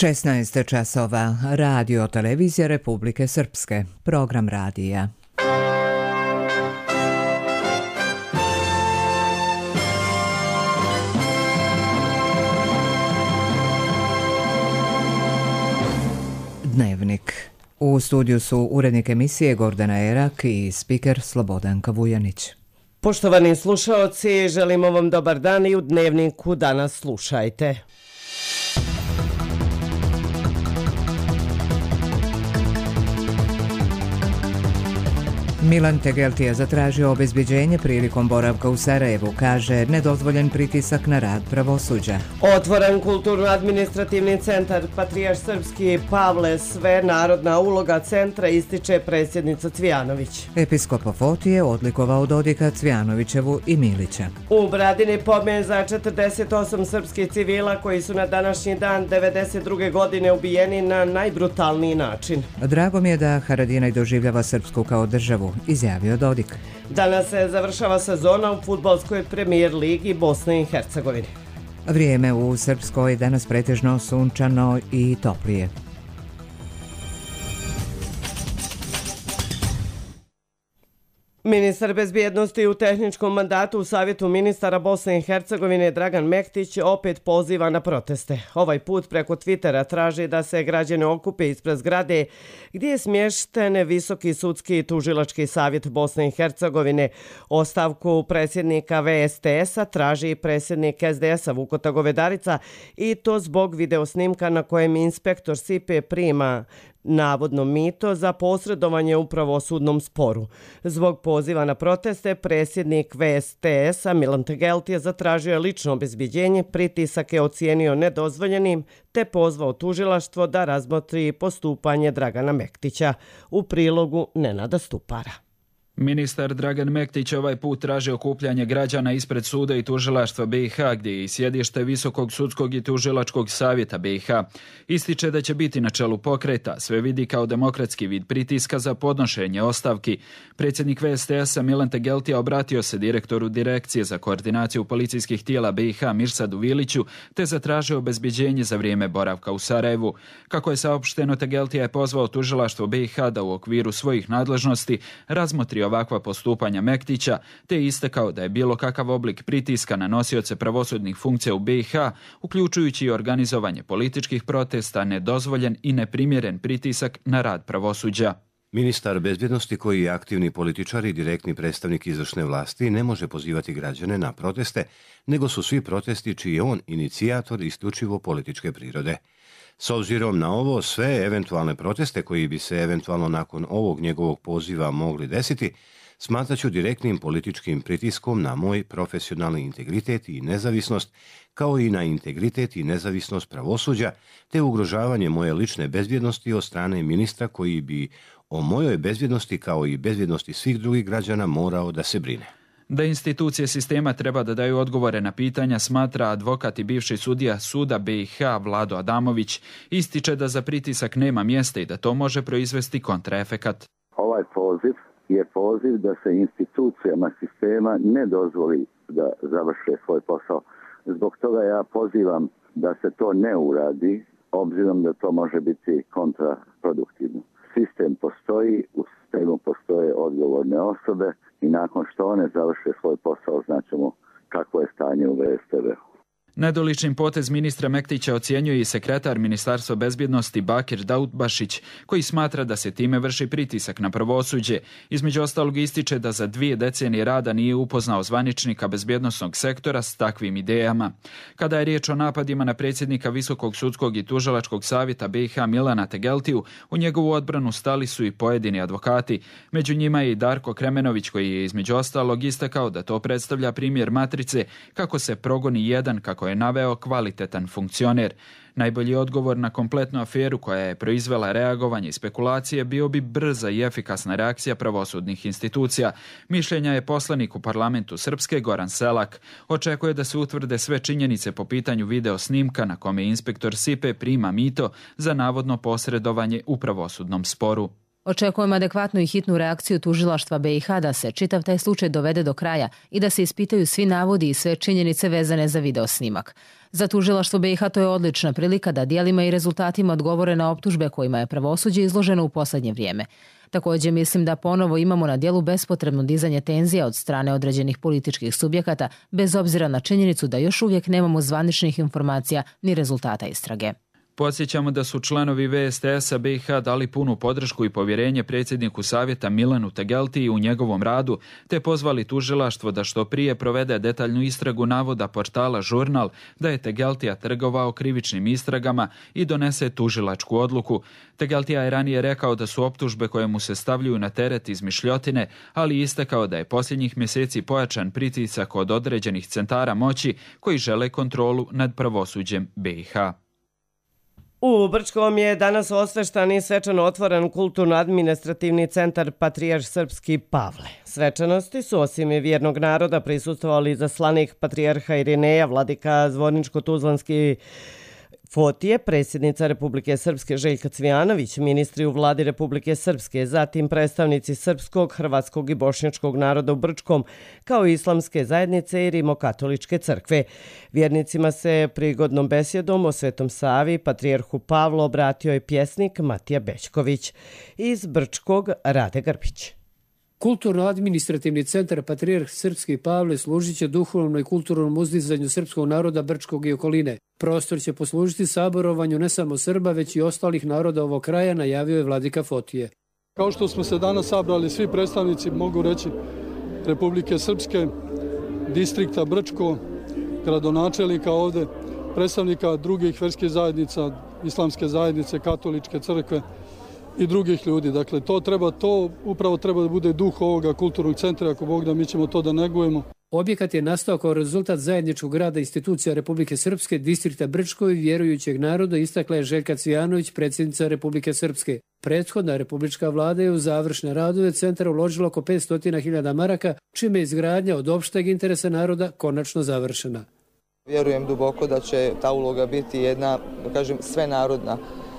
16 časova. Radio televizija Republike Srpske. Program radija. Dnevnik. U studiju su urednik emisije Gordana Erak i spiker Slobodanka Vujanić. Poštovani slušaoci, želimo vam dobar dan i u Dnevniku danas slušajte. Milan Tegelti je zatražio obezbeđenje prilikom boravka u Sarajevu, kaže nedozvoljen pritisak na rad pravosuđa. Otvoren kulturno-administrativni centar Patrijarh Srpski Pavle Svenarodna uloga centra, ističe predsjednica Cvijanović. Episkop Afoti je odlikovao Dodika, Cvijanovićevu i Milića. U Bradini pomen za 48 srpskih civila koji su na današnji dan 1992. godine ubijeni na najbrutalniji način. Drago mi je da Haradinaj doživljava Srpsku kao državu, izjavio Dodik. Danas se završava sezona u fudbalskoj premijer ligi Bosne i Hercegovine. Vrijeme u Srpskoj danas pretežno sunčano i toplije. Ministar bezbjednosti u tehničkom mandatu u Savjetu ministara Bosne i Hercegovine Dragan Mektić opet poziva na proteste. Ovaj put preko Twittera traži da se građani okupe ispred zgrade gdje je smješten Visoki sudski i tužilački savjet Bosne i Hercegovine. Ostavku predsjednika VSTS-a traži i predsjednik SDS-a Vukota Govedarica i to zbog videosnimka na kojem inspektor SIPE prima navodno mito za posredovanje u pravosudnom sporu. Zbog poziva na proteste, predsjednik VSTS-a Milan Tegelti je zatražio lično obezbeđenje, pritisak je ocijenio nedozvoljenim, te pozvao tužilaštvo da razmotri postupanje Dragana Mektića. U prilogu Nenada Stupara. Ministar Dragan Mektić ovaj put traži okupljanje građana ispred suda i tužilaštva BiH, gdje je i sjedište Visokog sudskog i tužilačkog savjeta BiH. Ističe da će biti na čelu pokreta, sve vidi kao demokratski vid pritiska za podnošenje ostavki. Predsjednik VSTS-a Milan Tegelti obratio se direktoru Direkcije za koordinaciju policijskih tijela BiH Mirsadu Viliću, te zatražio obezbeđenje za vrijeme boravka u Sarajevu. Kako je saopšteno, Tegelti je pozvao tužilaštvo BiH da u okviru svojih nadležnosti razmotri ovakva postupanja Mektića, te istakao da je bilo kakav oblik pritiska na nosioce pravosudnih funkcija u BiH, uključujući i organizovanje političkih protesta, nedozvoljen i neprimjeren pritisak na rad pravosuđa. Ministar bezbjednosti, koji je aktivni političar i direktni predstavnik izvršne vlasti, ne može pozivati građane na proteste, nego su svi protesti čiji je on inicijator isključivo političke prirode. S obzirom na ovo, sve eventualne proteste koji bi se eventualno nakon ovog njegovog poziva mogli desiti, smatraću direktnim političkim pritiskom na moj profesionalni integritet i nezavisnost, kao i na integritet i nezavisnost pravosuđa, te ugrožavanje moje lične bezbjednosti od strane ministra koji bi o mojoj bezbjednosti kao i bezbjednosti svih drugih građana morao da se brine. Da institucije sistema treba da daju odgovore na pitanja, smatra advokat i bivši sudija suda BiH Vlado Adamović. Ističe da za pritisak nema mjesta i da to može proizvesti kontraefekat. Ovaj poziv je poziv da se institucijama sistema ne dozvoli da završe svoj posao. Zbog toga ja pozivam da se to ne uradi, obzirom da to može biti kontraproduktivno. Sistem postoji, u sistemu postoje odgovorne osobe i nakon što one završe svoj posao znaćemo kakvo je stanje u VSTV-u. Nedoličnim potez ministra Mektića ocjenjuje i sekretar Ministarstva bezbjednosti Bakir Daudbašić, koji smatra da se time vrši pritisak na pravosuđe. Između ostalog ističe da za 2 decenije rada nije upoznao zvaničnika bezbjednosnog sektora s takvim idejama. Kada je riječ o napadima na predsjednika Visokog sudskog i tužilačkog savjeta BiH Milana Tegeltiju, u njegovu odbranu stali su i pojedini advokati. Među njima je i Darko Kremenović, koji je između ostalog istakao da to predstavlja primjer matrice kako se progoni jedan, kako je naveo, kvalitetan funkcioner. Najbolji odgovor na kompletnu aferu koja je proizvela reagovanje i spekulacije bio bi brza i efikasna reakcija pravosudnih institucija. Mišljenja je poslanik u parlamentu Srpske Goran Selak. Očekuje da se utvrde sve činjenice po pitanju video snimka na kome inspektor SIPE prima mito za navodno posredovanje u pravosudnom sporu. Očekujemo adekvatnu i hitnu reakciju tužilaštva BiH da se čitav taj slučaj dovede do kraja i da se ispitaju svi navodi i sve činjenice vezane za videosnimak. Za tužilaštvo BiH to je odlična prilika da dijelima i rezultatima odgovore na optužbe kojima je pravosuđe izloženo u posljednje vrijeme. Također mislim da ponovo imamo na dijelu bespotrebno dizanje tenzija od strane određenih političkih subjekata, bez obzira na činjenicu da još uvijek nemamo zvaničnih informacija ni rezultata istrage. Podsjećamo da su članovi VSTS-a BiH dali punu podršku i povjerenje predsjedniku savjeta Milanu Tegeltiji u njegovom radu, te pozvali tužilaštvo da što prije provede detaljnu istragu navoda portala Žurnal da je Tegeltija trgovao krivičnim istragama i donese tužilačku odluku. Tegeltija je ranije rekao da su optužbe koje mu se stavljaju na teret izmišljotine, ali istakao da je posljednjih mjeseci pojačan pritisak od određenih centara moći koji žele kontrolu nad pravosuđem BiH. U Brčkom je danas osveštan i svečano otvoren kulturno-administrativni centar Patrijarh Srpski Pavle. Svečanosti su osim vjernog naroda prisustvovali zaslanik Patrijarha Irineja, vladika Zvorničko-Tuzlanski Fotije, predsjednica Republike Srpske Željka Cvijanović, ministri u vladi Republike Srpske, zatim predstavnici srpskog, hrvatskog i bošnjačkog naroda u Brčkom, kao i islamske zajednice i rimokatoličke crkve. Vjernicima se prigodnom besjedom o Svetom Savi, Patrijarhu Pavlu, obratio je pjesnik Matija Bećković. Iz Brčkog Rade Grbić. Kulturno-administrativni centar Patrijarh Srpski Pavle služit će duhovnom i kulturnom uzdizanju srpskog naroda Brčkog i okoline. Prostor će poslužiti saborovanju ne samo Srba, već i ostalih naroda ovog kraja, najavio je vladika Fotije. Kao što smo se danas sabrali svi predstavnici, mogu reći, Republike Srpske, distrikta Brčko, gradonačelnika ovde, predstavnika drugih verskih zajednica, islamske zajednice, katoličke crkve i drugih ljudi. Dakle, to upravo treba da bude duh ovoga kulturnog centra, ako Bog da, mi ćemo to da negujemo. Objekat je nastao kao rezultat zajedničkog rada institucija Republike Srpske, distrikta Brčko i vjerujućeg naroda, istakla je Željka Cvijanović, predsjednica Republike Srpske. Prethodna republička vlada je u završne radove centra uložila oko 500.000 maraka, čime je izgradnja od opšteg interesa naroda konačno završena. Vjerujem duboko da će ta uloga biti jedna, da kažem, svenarodna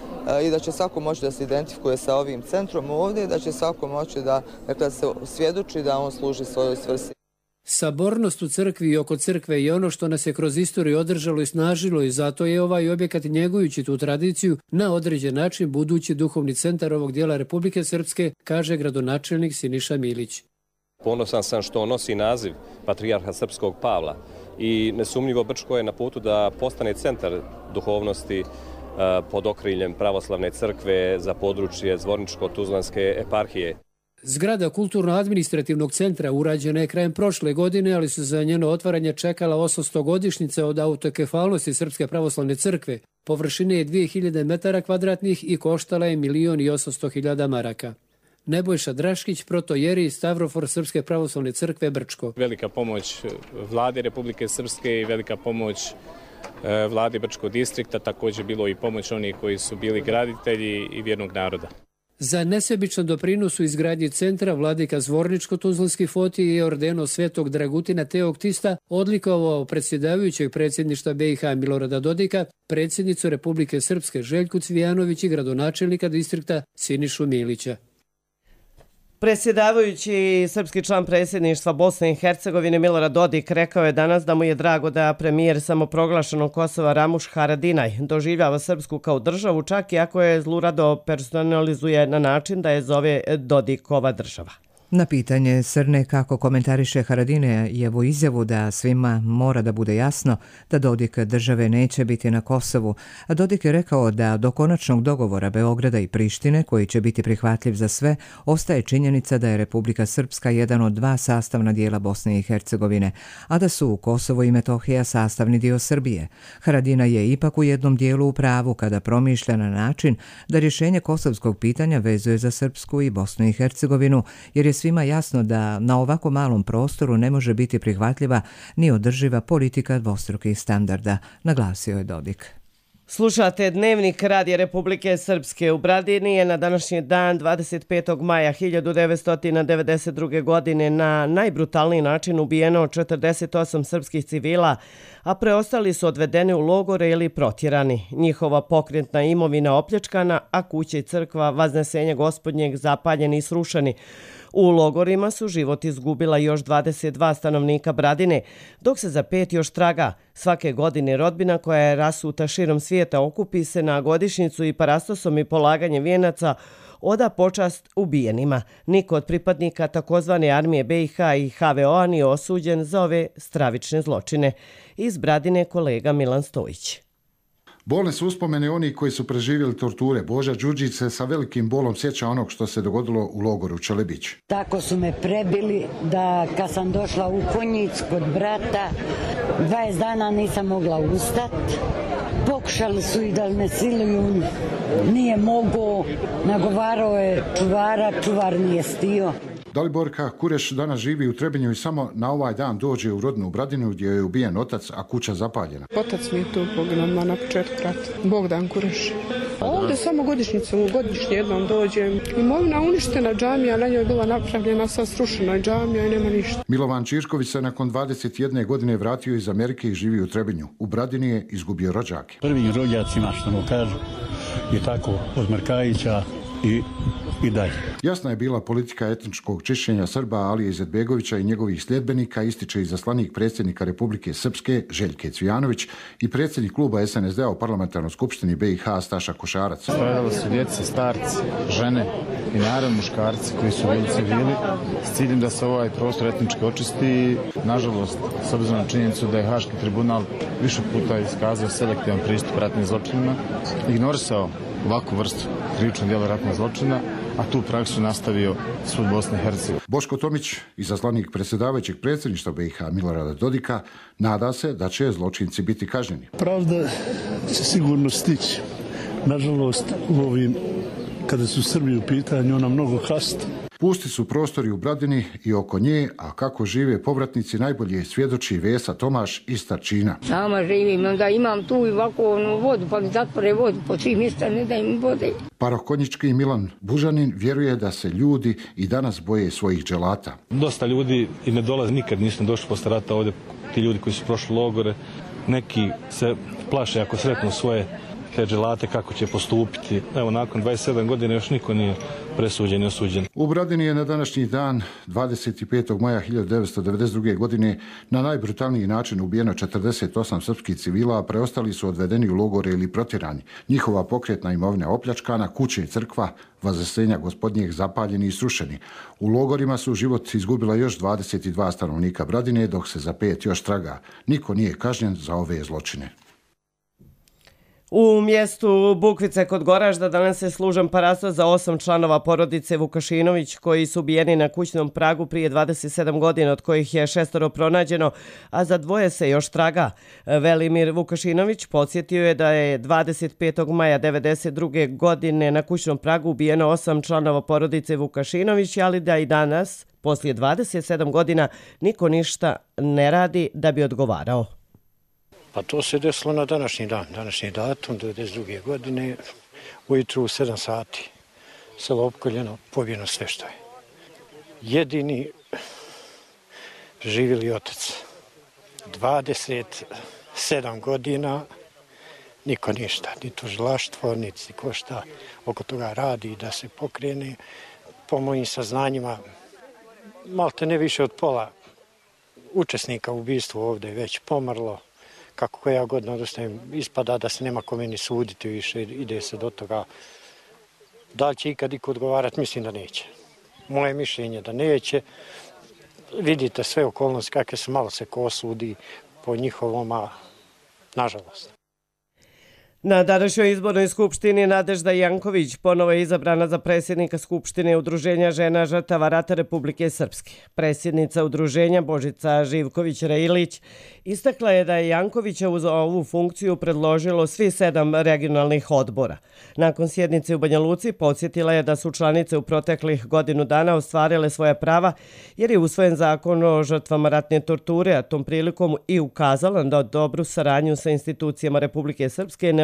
i da će svako moći da se identifikuje sa ovim centrom ovdje, da će svako moći da se svjedoči da on služi svojoj svrsi. Sabornost u crkvi i oko crkve je ono što nas je kroz istoriju održalo i snažilo i zato je ovaj objekat, njegujući tu tradiciju, na određen način budući duhovni centar ovog dijela Republike Srpske, kaže gradonačelnik Siniša Milić. Ponosan sam što nosi naziv Patrijarha Srpskog Pavla i nesumnjivo Brčko je na putu da postane centar duhovnosti pod okriljem pravoslavne crkve za područje Zvorničko-Tuzlanske eparhije. Zgrada kulturno-administrativnog centra urađena je krajem prošle godine, ali su za njeno otvaranje čekala 800-godišnjice od autokefalnosti Srpske pravoslavne crkve. Površine je 2000 metara kvadratnih i koštala je 1.800.000 maraka. Nebojša Draškić, protojeri Stavrofor Srpske pravoslavne crkve Brčko. Velika pomoć vlade Republike Srpske i velika pomoć vlade Brčkog distrikta, također bilo i pomoć onih koji su bili graditelji i vjernog naroda. Za nesebičan doprinos u izgradnji centra vladika Zvorničko-Tuzlanski Fotije je ordeno Svetog Dragutina Teoktista odlikovao predsjedavajućeg predsjedništva BiH Milorada Dodika, predsjednicu Republike Srpske Željku Cvijanović i gradonačelnika distrikta Sinišu Milića. Predsjedavajući srpski član predsjedništva Bosne i Hercegovine Milorad Dodik rekao je danas da mu je drago da premijer samoproglašenog Kosova Ramuš Haradinaj doživljava Srpsku kao državu, čak i ako je zlurado personalizuje na način da je zove Dodikova država. Na pitanje Srne kako komentariše Haradinejevu izjavu da svima mora da bude jasno da Dodik države neće biti na Kosovu, a Dodik je rekao da do konačnog dogovora Beograda i Prištine, koji će biti prihvatljiv za sve, ostaje činjenica da je Republika Srpska jedan od dva sastavna dijela Bosne i Hercegovine, a da su Kosovo i Metohija sastavni dio Srbije. Haradinaj je ipak u jednom dijelu u pravu kada promišlja na način da rješenje kosovskog pitanja vezuje za Srpsku i Bosnu i Hercegovinu, jer je svima jasno da na ovako malom prostoru ne može biti prihvatljiva ni održiva politika dvostrukih standarda, naglasio je Dodik. Slušate Dnevnik Radija Republike Srpske. U Bradini je na današnji dan 25. maja 1992. godine na najbrutalniji način ubijeno 48 srpskih civila, a preostali su odvedeni u logore ili protjerani. Njihova pokretna imovina opljačkana, a kuće i crkva Vaznesenja Gospodnjeg zapaljeni i srušeni. U logorima su život izgubila još 22 stanovnika Bradine, dok se za 5 još traga. Svake godine rodbina koja je rasuta širom svijeta okupi se na godišnjicu i parastosom i polaganjem vijenaca oda počast ubijenima. Niko od pripadnika takozvane armije BiH i HVO-a nije osuđen za ove stravične zločine. Iz Bradine kolega Milan Stojić. Bolne su uspomene oni koji su preživjeli torture. Boža Đurđić se sa velikim bolom sjeća onog što se dogodilo u logoru Čelebić. Tako su me prebili da kad sam došla u Konjic kod brata, 20 dana nisam mogla ustati. Pokušali su i da me siluju, nije mogao, nagovarao je čuvara, čuvar nije stio. Daliborka Kureš danas živi u Trebinju i samo na ovaj dan dođe u rodnu Bradinu gdje je ubijen otac, a kuća zapaljena. Otac mi je tu poginuo na početku rata, Bogdan Kureš. Ovdje samo godišnje jednom dođem. Imovina uništena, džamija, na njoj je bila napravljena, sa srušena džamija i nema ništa. Milovan Čirković se nakon 21 godine vratio iz Amerike i živi u Trebinju. U Bradini je izgubio rođake. Prvim rođacima, što mu kažu, i tako od Markajića i dalje. Jasna je bila politika etničkog čišćenja Srba Alije Izetbegovića i njegovih sljedbenika, ističe izaslanik predsjednika Republike Srpske Željke Cvijanović i predsjednik kluba SNSD-a u parlamentarnoj skupštini BiH Staša Košarac. Stradali su djece, starci, žene i naravno muškarci koji su bili civili s ciljem da se ovaj prostor etnički očisti. Nažalost, s obzirom na činjenicu da je Haški tribunal više puta iskazao selektivan pristup ratnim zločinima, ignorisao ovakvu vrstu krivičnog djela ratnog zločina, a tu praksu nastavio sud Bosne i Hercegovine. Boško Tomić, izaslanik predsjedavajućeg predsjedništva BiH Milorada Dodika, nada se da će zločinci biti kažnjeni. Pravda će sigurno stići. Nažalost, u ovim, kada su Srbi u pitanju, ona mnogo kasta. Pusti su prostori u Bradini i oko nje, a kako žive povratnici najbolje svjedoči Vesa Tomaš iz Starčina. Sama živim, onda imam tu i ovako vodu, pa mi zatvore vodu po svim mjesta, ne da im vode. Parokonjički Milan Bužanin vjeruje da se ljudi i danas boje svojih dželata. Dosta ljudi i ne dolaze, nikad nisu došli posle rata ovdje, ti ljudi koji su prošli logore. Neki se plaše ako sretnu svoje te dželate kako će postupiti. Evo, nakon 27 godina još niko nije presuđen i osuđen. U Bradini je na današnji dan, 25. maja 1992. godine, na najbrutalniji način ubijeno 48 srpskih civila, a preostali su odvedeni u logore ili protjerani. Njihova pokretna imovina opljačkana, kuće i crkva Vaznesenja Gospodnjeg zapaljeni i srušeni. U logorima su život izgubila još 22 stanovnika Bradine, dok se za 5 još traga. Niko nije kažnjen za ove zločine. U mjestu Bukvice kod Goražda danas je služen parastos za 8 članova porodice Vukašinović koji su ubijeni na kućnom pragu prije 27 godina, od kojih je 6 pronađeno, a za 2 se još traga. Velimir Vukašinović podsjetio je da je 25. maja 1992. godine na kućnom pragu ubijeno 8 članova porodice Vukašinović, ali da i danas, poslije 27 godina, niko ništa ne radi da bi odgovarao. Pa to se desilo na današnji dan, današnji datum, 1992. godine, ujutru u 7 sati. Selo opkoljeno, pobijeno sve što je. Jedini živjeli otac. 27 godina, niko ništa, ni tužilaštvo, niti ko šta oko toga radi da se pokrene. Po mojim saznanjima, malte ne više od pola učesnika u ubistvu ovdje je već pomrlo. Kako koja godina odostajem, ispada da se nema kome ni suditi više, ide se do toga. Da li će ikad iko odgovarati, mislim da neće. Moje mišljenje da neće. Vidite sve okolnosti kakve su, malo se ko sudi po njihovom, a nažalost. Na današnjoj izbornoj skupštini Nadežda Janković ponovo je izabrana za predsjednika Skupštine Udruženja žena žrtava rata Republike Srpske. Predsjednica udruženja Božica Živković-Reilić istakla je da je Jankovića uz ovu funkciju predložilo svi 7 regionalnih odbora. Nakon sjednice u Banja Luci podsjetila je da su članice u proteklih godinu dana ostvarile svoja prava jer je usvojen zakon o žrtvama ratne torture, a tom prilikom i ukazala na dobru saradnju sa institucijama Republike Srpske, nevladinim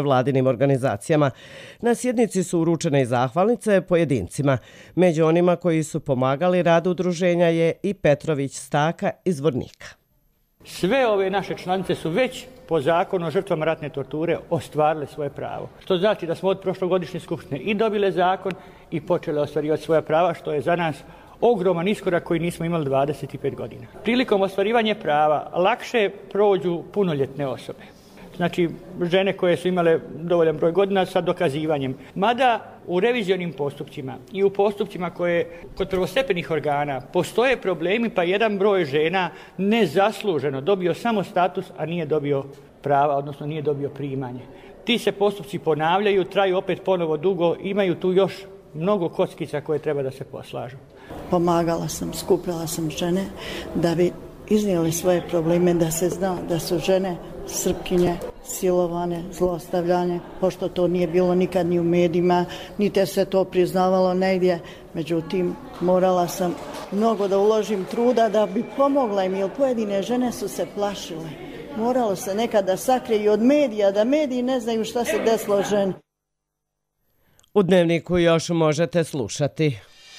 nevladinim organizacijama. Na sjednici su uručene i zahvalnice pojedincima. Među onima koji su pomagali radu udruženja je i Petrović Staka iz Vornika. Sve ove naše članice su već po zakonu o žrtvama ratne torture ostvarile svoje pravo. Što znači da smo od prošlogodišnje skupštine i dobile zakon i počele ostvarivati svoja prava, što je za nas ogroman iskorak koji nismo imali 25 godina. Prilikom ostvarivanja prava lakše prođu punoljetne osobe. Znači, žene koje su imale dovoljan broj godina sa dokazivanjem. Mada u revizionim postupcima i u postupcima koje kod prvostepenih organa postoje problemi, pa jedan broj žena nezasluženo dobio samo status, a nije dobio prava, odnosno nije dobio primanje. Ti se postupci ponavljaju, traju opet ponovo dugo, imaju tu još mnogo kockica koje treba da se poslažu. Pomagala sam, skupila sam žene da bi iznijeli svoje probleme, da se zna da su žene Srpkinje silovane, zlostavljanje, pošto to nije bilo nikad ni u medijima, niti se to priznavalo negdje. Međutim, morala sam mnogo da uložim truda da bi pomogla im, jer pojedine žene su se plašile. Moralo se nekad da sakrije i od medija, da mediji ne znaju šta se desilo ženi. U Dnevniku još možete slušati.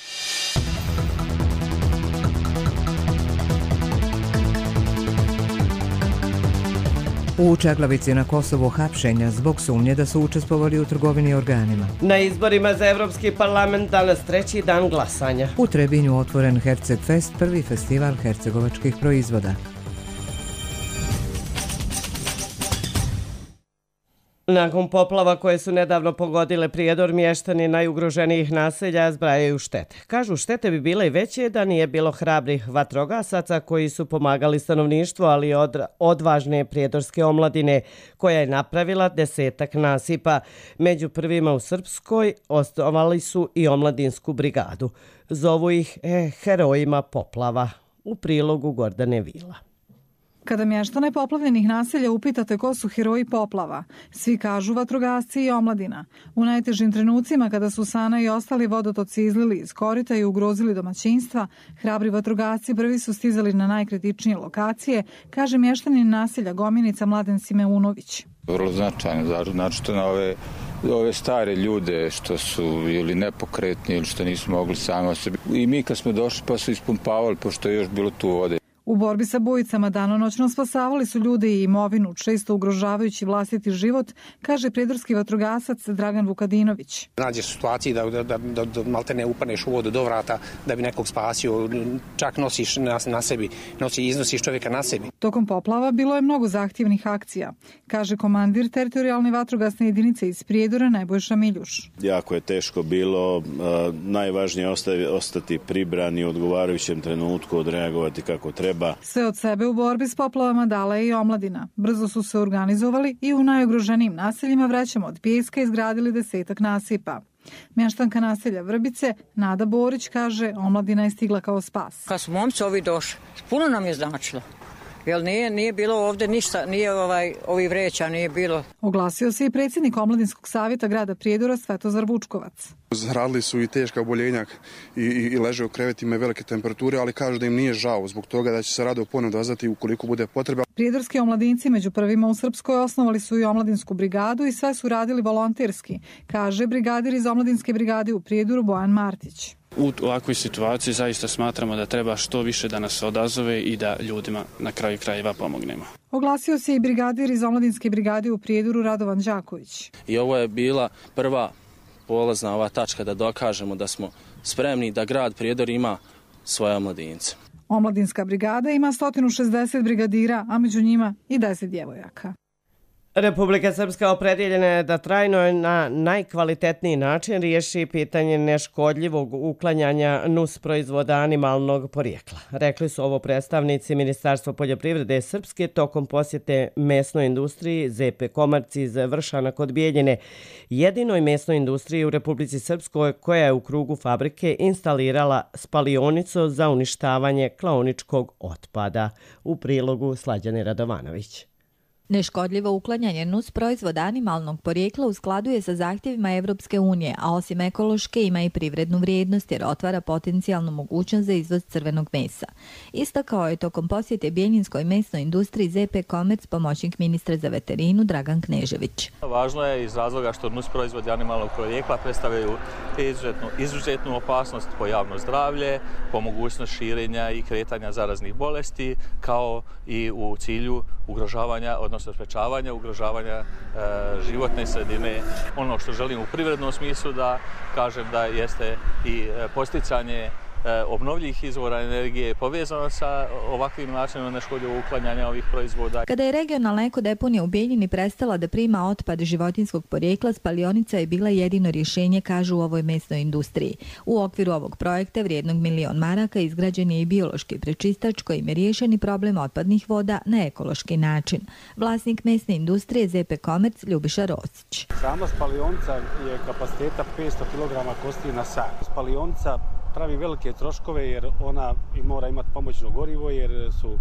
U Čaglavici na Kosovu hapšenja zbog sumnje da su učestvovali u trgovini organima. Na izborima za Evropski parlament danas 3. dan glasanja. U Trebinju otvoren Herceg Fest, prvi festival hercegovačkih proizvoda. Nakon poplava koje su nedavno pogodile Prijedor, mještani najugroženijih naselja zbrajaju štete. Kažu, štete bi bile i veće da nije bilo hrabrih vatrogasaca koji su pomagali stanovništvu, ali i odvažne prijedorske omladine koja je napravila 10 nasipa. Među prvima u Srpskoj osnovali su i omladinsku brigadu. Zovu ih herojima poplava. U prilogu Gordane Vila. Kada mještane poplavljenih naselja upitate ko su heroji poplava, svi kažu vatrogasci i omladina. U najtežim trenucima kada su Sana i ostali vodotoci izlili iz korita i ugrozili domaćinstva, hrabri vatrogasci prvi su stizali na najkritičnije lokacije, kaže mještanin naselja Gominica Mladen Simeunović. Vrlo značajno, znači na ove stare ljude što su ili nepokretni ili što nisu mogli sami o sebi. I mi kad smo došli pa su ispumpavali pošto je još bilo tu vode. U borbi sa bujicama danonoćno spasavali su ljude i imovinu, često ugrožavajući vlastiti život, kaže prijedorski vatrogasac Dragan Vukadinović. Nađeš u situaciji da malte ne upaneš u vodu do vrata da bi nekog spasio, čak nosiš na sebi, iznosiš čovjeka na sebi. Tokom poplava bilo je mnogo zahtjevnih akcija, kaže komandir teritorijalne vatrogasne jedinice iz Prijedora Nebojša Miljuš. Jako je teško bilo, najvažnije je ostati pribrani u odgovarajućem trenutku, odreagovati kako treba. Sve od sebe u borbi s poplavama dala je i omladina. Brzo su se organizovali i u najugroženijim naseljima Vrećama od pijeska izgradili 10 nasipa. Mještanka naselja Vrbice, Nada Borić, kaže, omladina je stigla kao spas. Kad su momci ovi došli, puno nam je značilo. Jer nije bilo ovdje ništa, nije ovi vreća, nije bilo. Oglasio se i predsjednik Omladinskog savjeta grada Prijedora Svetozar Vučkovac. Radili su i teška oboljenja i leže u krevetima i velike temperature, ali kažu da im nije žao zbog toga da će se rado ponovno dozvati ukoliko bude potreba. Prijedorski omladinci među prvima u Srpskoj osnovali su i omladinsku brigadu i sve su radili volonterski, kaže brigadir iz Omladinske brigade u Prijedoru Bojan Martić. U ovakvoj situaciji zaista smatramo da treba što više da nas odazove i da ljudima na kraju krajeva pomognemo. Oglasio se i brigadir iz Omladinske brigade u Prijedoru Radovan Đaković. I ovo je bila prva polazna ova tačka da dokažemo da smo spremni da grad Prijedor ima svoje omladince. Omladinska brigada ima 160 brigadira, a među njima i 10 djevojaka. Republika Srpska opredjeljena je da trajno na najkvalitetniji način riješi pitanje neškodljivog uklanjanja nus proizvoda animalnog porijekla. Rekli su ovo predstavnici Ministarstva poljoprivrede Srpske tokom posjete mesnoj industriji ZP Komarci iz Vršana kod Bijeljine, jedinoj mesnoj industriji u Republici Srpskoj koja je u krugu fabrike instalirala spalionicu za uništavanje klaoničkog otpada. U prilogu Slađane Radovanović. Neškodljivo uklanjanje nus proizvoda animalnog porijekla u skladu je sa zahtjevima Evropske unije, a osim ekološke ima i privrednu vrijednost jer otvara potencijalnu mogućnost za izvoz crvenog mesa. Istakao je tokom posjete Bijeljinskoj mesnoj industriji ZP Commerce pomoćnik ministra za veterinu Dragan Knežević. Važno je iz razloga što nus proizvodi animalnog porijekla predstavljaju izuzetnu opasnost po javno zdravlje, po mogućnost širenja i kretanja zaraznih bolesti, kao i u cilju ugrožavanja, odnosno sprečavanja ugrožavanja životne sredine. Ono što želim u privrednom smislu da kažem da jeste i posticanje obnovljivih izvora energije povezano sa ovakvim načinom neškodljivog uklanjanja ovih proizvoda. Kada je regionalna ekodeponija u Bijeljini prestala da prima otpad životinjskog porijekla, spalionica je bila jedino rješenje, kažu u ovoj mesnoj industriji. U okviru ovog projekta vrijednog $1.000.000 izgrađen je i biološki prečistač kojim je riješen i problem otpadnih voda na ekološki način. Vlasnik mesne industrije ZP Commerce Ljubiša Rosić. Sama spalionica je kapaciteta 500 kg kosti na sat. Spalionica pravi velike troškove jer ona mora imati pomoćno gorivo jer su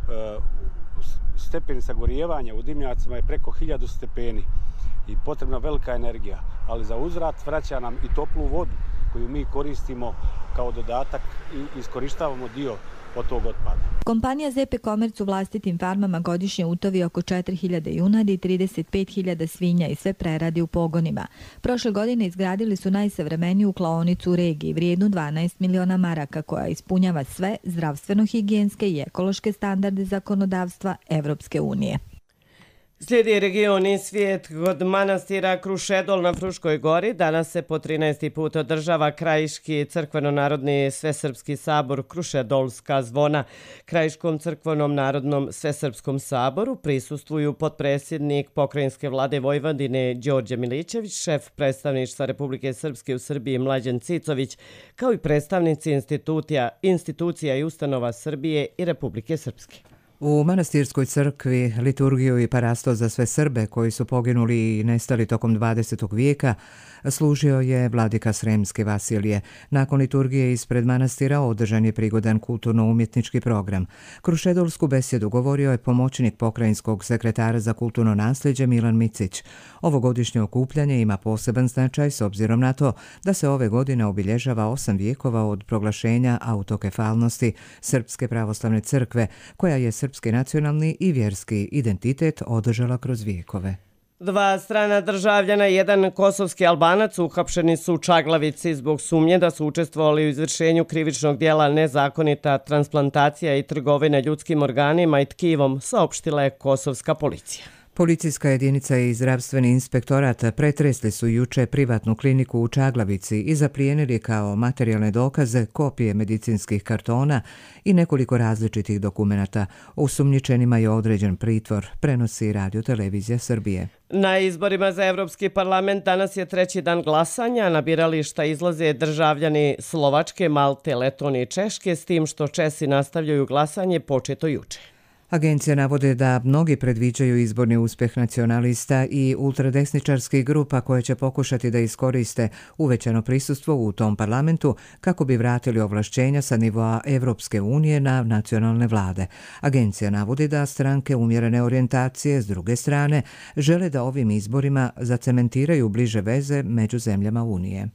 stepeni sagorijevanja u dimnjacima je preko 1000 stepeni i potrebna velika energija, ali za uzvrat vraća nam i toplu vodu koju mi koristimo kao dodatak i iskorištavamo dio od tog otpada. Kompanija ZP Commerce u vlastitim farmama godišnje utovi oko 4000 junadi i 35.000 svinja i sve preradi u pogonima. Prošle godine izgradili su najsavremeniju klaonicu u regiji vrijednu $12 miliona koja ispunjava sve zdravstveno-higijenske i ekološke standarde zakonodavstva Evropske unije. Slijedi regioni svijet kod manastira Krušedol na Fruškoj gori. Danas se po 13. put održava Krajiški crkveno-narodni svesrpski sabor Krušedolska zvona. Krajiškom crkvenom narodnom svesrpskom saboru prisustvuju potpredsjednik pokrajinske vlade Vojvodine Đorđe Milićević, šef predstavništva Republike Srpske u Srbiji Mlađan Cicović, kao i predstavnici institucija i ustanova Srbije i Republike Srpske. U manastirskoj crkvi liturgiju i parasto za sve Srbe koji su poginuli i nestali tokom 20. vijeka služio je vladika Sremske Vasilije. Nakon liturgije ispred manastira održan je prigodan kulturno-umjetnički program. Krušedolsku besjedu govorio je pomoćnik pokrajinskog sekretara za kulturno nasljeđe Milan Micić. Ovogodišnje okupljanje ima poseban značaj s obzirom na to da se ove godine obilježava 8 vijekova od proglašenja autokefalnosti Srpske pravoslavne crkve, koja je srpski nacionalni i vjerski identitet održala kroz vijekove. 2 strana državljana i 1 kosovski Albanac uhapšeni su u Čaglavici zbog sumnje da su učestvovali u izvršenju krivičnog dijela nezakonita transplantacija i trgovina ljudskim organima i tkivom, saopštila je kosovska policija. Policijska jedinica i zdravstveni inspektorat pretresli su juče privatnu kliniku u Čaglavici i zaplijenili kao materijalne dokaze kopije medicinskih kartona i nekoliko različitih dokumenata. Osumnjičenima je određen pritvor, prenosi Radio Televizija Srbije. Na izborima za Evropski parlament danas je 3. dan glasanja. Na birališta izlaze državljani Slovačke, Malte, Letonije i Češke, s tim što Česi nastavljaju glasanje početo juče. Agencija navode da mnogi predviđaju izborni uspjeh nacionalista i ultradesničarskih grupa koje će pokušati da iskoriste uvećano prisustvo u tom parlamentu kako bi vratili ovlašćenja sa nivoa Evropske unije na nacionalne vlade. Agencija navodi da stranke umjerene orijentacije s druge strane žele da ovim izborima zacementiraju bliže veze među zemljama Unije.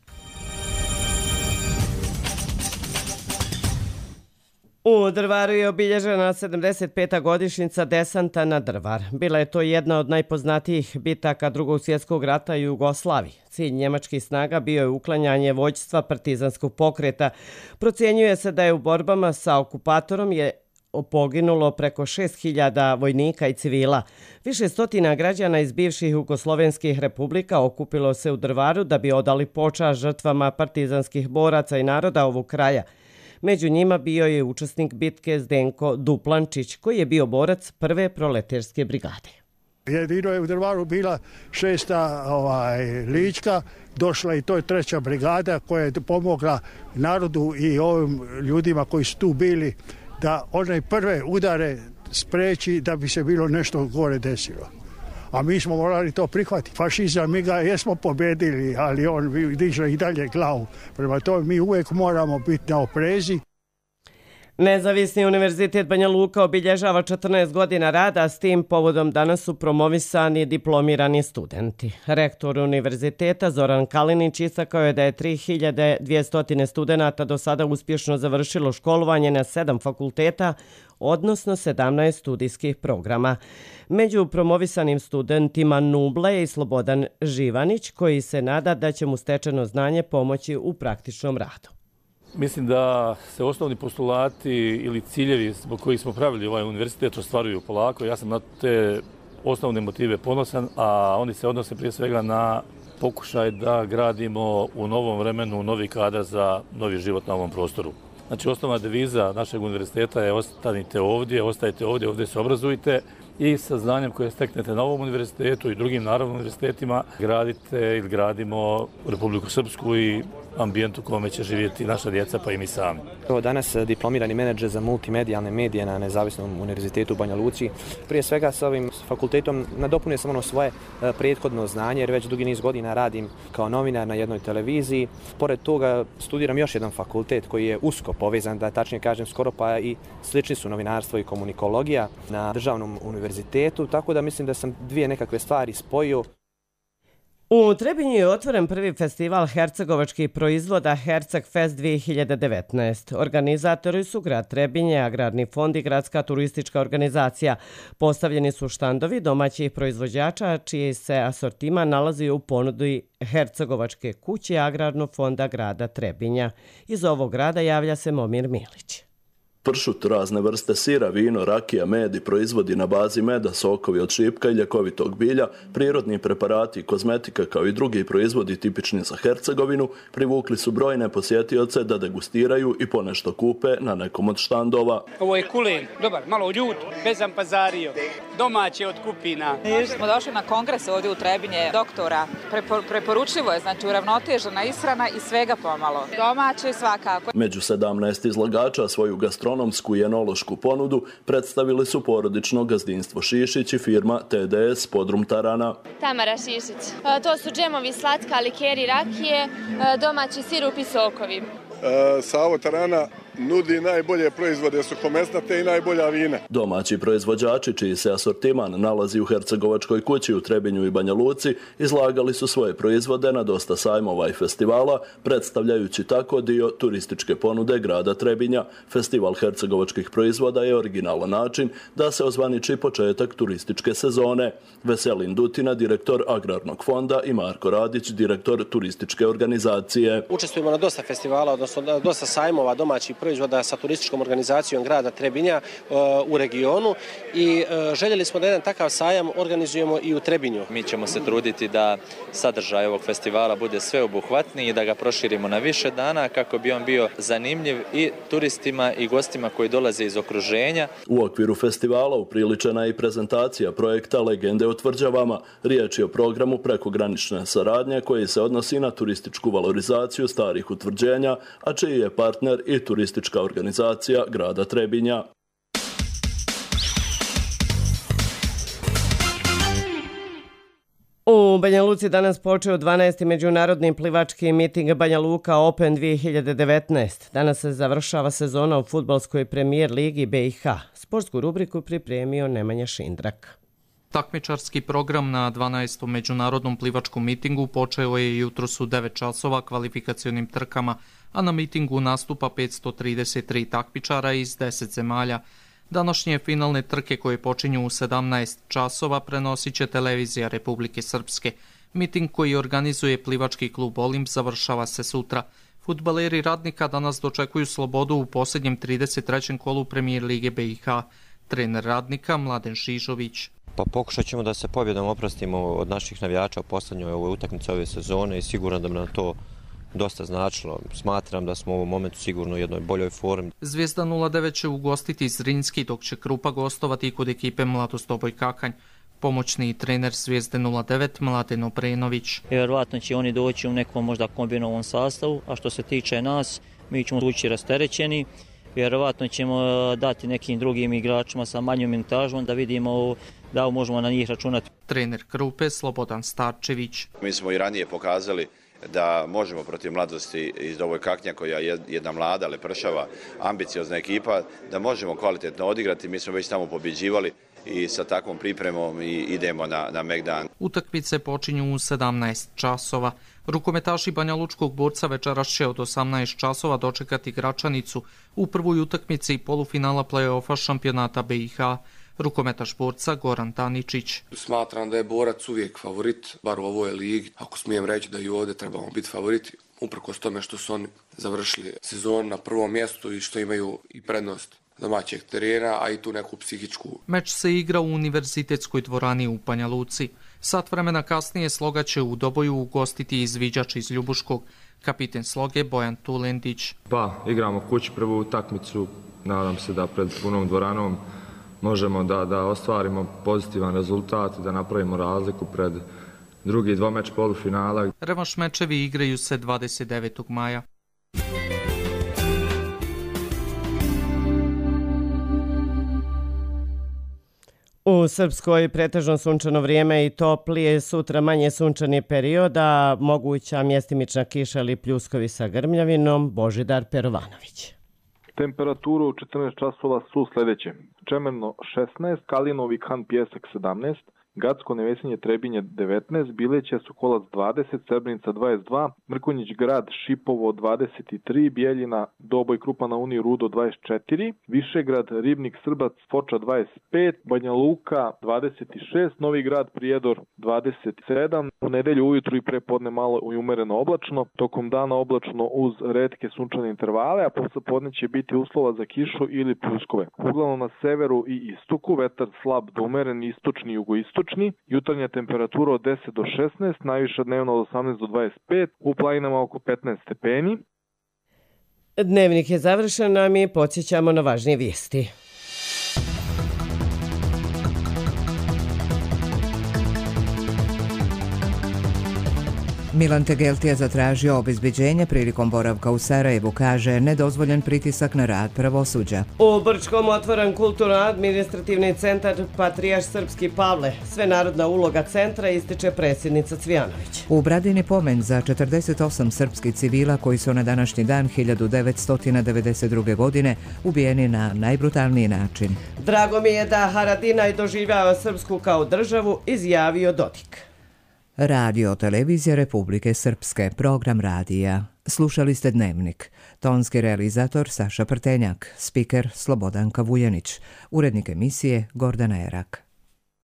U Drvaru je obilježena 75. godišnjica desanta na Drvar. Bila je to jedna od najpoznatijih bitaka Drugog svjetskog rata i Jugoslavije. Cilj njemačkih snaga bio je uklanjanje vođstva partizanskog pokreta. Procjenjuje se da je u borbama sa okupatorom poginulo preko 6.000 vojnika i civila. Više stotina građana iz bivših jugoslovenskih republika okupilo se u Drvaru da bi odali počast žrtvama partizanskih boraca i naroda ovog kraja. Među njima bio je učesnik bitke Zdenko Duplančić, koji je bio borac prve proleterske brigade. Jedino je u Drvaru bila 6. Lička, došla i to je 3. brigada koja je pomogla narodu i ovim ljudima koji su tu bili da one prve udare spreči da bi se bilo nešto gore desilo. A mi smo morali to prihvatiti. Fašizam, mi ga jesmo pobedili, ali on diže i dalje glavu. Prema tome mi uvijek moramo biti na oprezi. Nezavisni univerzitet Banja Luka obilježava 14 godina rada, s tim povodom danas su promovisani diplomirani studenti. Rektor univerziteta Zoran Kalinić istakao je da je 3200 studenata do sada uspješno završilo školovanje na 7 fakulteta, odnosno 17 studijskih programa. Među promovisanim studentima Nubla je i Slobodan Živanić, koji se nada da će mu stečeno znanje pomoći u praktičnom radu. Mislim da se osnovni postulati ili ciljevi zbog kojih smo pravili ovaj univerzitet ostvaruju polako. Ja sam na te osnovne motive ponosan, a oni se odnose prije svega na pokušaj da gradimo u novom vremenu novi kadar za novi život na ovom prostoru. Znači, osnovna deviza našeg univerziteta je ostanite ovdje, ostajete ovdje, ovdje se obrazujte i sa znanjem koje steknete na ovom univerzitetu i drugim naravno univerzitetima gradite ili gradimo Republiku Srpsku i ambijent u kome će živjeti naša djeca pa i mi sami. Danas diplomirani menadžer za multimedijalne medije na Nezavisnom univerzitetu u Banja Luci. Prije svega sa ovim fakultetom nadopunio sam ono svoje prethodno znanje jer već dugi niz godina radim kao novinar na jednoj televiziji. Pored toga studiram još jedan fakultet koji je usko povezan, da tačnije kažem skoro pa i slični su novinarstvo i komunikologija na Državnom univerzitetu, tako da mislim da sam dvije nekakve stvari spojio. U Trebinju je otvoren prvi festival hercegovačkih proizvoda Herceg Fest 2019. Organizatori su grad Trebinje, Agrarni fond i Gradska turistička organizacija. Postavljeni su štandovi domaćih proizvođača, čiji se asortiman nalazi u ponudi Hercegovačke kuće Agrarnog fonda grada Trebinja. Iz ovog grada javlja se Momir Milić. Pršut, razne vrste sira, vino, rakija, med i proizvodi na bazi meda, sokovi od šipka i ljekovitog bilja, prirodni preparati i kozmetika kao i drugi proizvodi tipični za Hercegovinu privukli su brojne posjetioce da degustiraju i ponešto kupe na nekom od štandova. Ovo je kulen, dobar, malo ljut, bezam pazario, domaće od kupina. Smo došli na kongres ovdje u Trebinje doktora. Preporučljivo je, znači uravnotežena ishrana i svega pomalo. Domaće svakako. Među 17 izlagača svoju gastronomsku i enološku ponudu predstavili su porodično gazdinstvo Šišić i firma TDS Podrum Tarana. Tamara Šišić. To su džemovi, slatka, likeri, rakije, domaći sirup i sokovi. Savo Tarana nudi najbolje proizvode suhomesnate i najbolja vina. Domaći proizvođači, čiji se asortiman nalazi u Hercegovačkoj kući u Trebinju i Banja Luci, izlagali su svoje proizvode na dosta sajmova i festivala, predstavljajući tako dio turističke ponude grada Trebinja. Festival hercegovačkih proizvoda je originalan način da se ozvaniči početak turističke sezone. Veselin Dutina, direktor Agrarnog fonda, i Marko Radić, direktor turističke organizacije. Učestvujemo na dosta festivala, odnosno na dosta sajmova domaćih proizvoda sa turističkom organizacijom grada Trebinja u regionu i željeli smo da jedan takav sajam organizujemo i u Trebinju. Mi ćemo se truditi da sadržaj ovog festivala bude sveobuhvatniji i da ga proširimo na više dana kako bi on bio zanimljiv i turistima i gostima koji dolaze iz okruženja. U okviru festivala upriličena je i prezentacija projekta Legende o tvrđavama. Riječ je o programu prekogranične saradnje koji se odnosi na turističku valorizaciju starih utvrđenja, a čiji je partner i turistička organizacija grada Trebinja. U Banja Luci danas počeo 12. međunarodni plivački miting Banja Luka Open 2019. Danas se završava sezona u fudbalskoj premijer ligi BiH. Sportsku rubriku pripremio Nemanja Šindrak. Takmičarski program na 12. međunarodnom plivačkom mitingu počeo je jutros u 9 časova kvalifikacionim trkama, a na mitingu nastupa 533 takmičara iz 10 zemalja. Današnje finalne trke koje počinju u 17 časova prenosit će televizija Republike Srpske. Miting koji organizuje plivački klub Olimp završava se sutra. Fudbaleri Radnika danas dočekuju slobodu u posljednjem 33. kolu premijer lige BiH. Trener Radnika Mladen Šižović. Pa pokušat ćemo da se pobjedom oprostimo od naših navijača u posljednjoj utakmici ove sezone i sigurno da bi nam to dosta značilo. Smatram da smo u ovom momentu sigurno u jednoj boljoj formi. Zvijezda 09 će ugostiti Zrinski, dok će Krupa gostovati kod ekipe Mladostoboj Kakanj. Pomoćni trener Zvijezde 09 Mladen Obrenović. Vjerovatno će oni doći u nekom možda kombinovom sastavu, a što se tiče nas, mi ćemo ući rasterećeni. Vjerovatno ćemo dati nekim drugim igračima sa manjom minutažom da vidimo da možemo na njih računati. Trener Krupe Slobodan Starčević. Mi smo i ranije pokazali da možemo protiv Mladosti iz Dovojkaknja, koja je jedna mlada, lepršava, ambiciozna ekipa, da možemo kvalitetno odigrati. Mi smo već tamo pobjeđivali i sa takvom pripremom idemo na Megdan. Utakmice počinju u 17 časova. Rukometaši Banja Lučkog Borca večeras će od 18 časova dočekati Gračanicu u prvoj utakmici polufinala play-offa šampionata BiH. Rukometaš Borca Goran Taničić. Smatram da je Borac uvijek favorit, bar u ovoj ligi. Ako smijem reći da i ovdje trebamo biti favoriti, uprkos tome što su oni završili sezon na prvom mjestu i što imaju i prednost domaćeg terena, a i tu neku psihičku. Meč se igra u Univerzitetskoj dvorani u Banja Luci. Sat vremena kasnije Sloga će u Doboju ugostiti izviđač iz Ljubuškog. Kapiten Sloge Bojan Tulendić. Igramo kući prvu utakmicu. Nadam se da pred punom dvoranom možemo da ostvarimo pozitivan rezultat, da napravimo razliku pred drugi dvomeč polufinala. Revanš mečevi igraju se 29. maja. U Srpskoj pretežno sunčano vrijeme i toplije, sutra manje sunčani period, a moguća mjestimična kiša ili pljuskovi sa grmljavinom. Božidar Perovanović. Temperaturu u 14 časova su sljedeće. Čemerno 16, Kalinovi kan Pjesak 17, Gacko Nevesinje Trebinje 19, Bileće Sokolac 20, Srebrenica 22, Mrkonjić Grad Šipovo 23, Bijeljina Doboj Krupa na Uni Rudo 24, Višegrad Ribnik Srbac Foča 25, Banja Luka 26, Novi Grad Prijedor 27, u nedelju ujutru i prepodne malo i umereno oblačno, tokom dana oblačno uz retke sunčane intervale, a posle podne će biti uslova za kišu ili pljuskove. Uglavnom na severu i istoku vetar slab do umeren, istočni i jugoistočni, jutarnja temperatura od 10 do 16, najviša dnevno od 18 do 25, u planinama oko 15 stepeni. Dnevnik je završen, a mi podsjećamo na važnije vijesti. Milan Tegelti je zatražio obezbeđenje prilikom boravka u Sarajevu, kaže nedozvoljen pritisak na rad pravosuđa. U Brčkom otvoren kulturno-administrativni centar Patrijarh Srpski Pavle. Svenarodna uloga centra ističe predsjednica Cvijanović. U Bradini pomen za 48 srpskih civila koji su na današnji dan 1992. godine ubijeni na najbrutalniji način. Drago mi je da Haradinaj doživljava Srpsku kao državu, izjavio Dodik. Radio Televizija Republike Srpske, program radija. Slušali ste Dnevnik. Tonski realizator Saša Prtenjak, spiker Slobodanka Vujanić, urednik emisije Gordana Erak.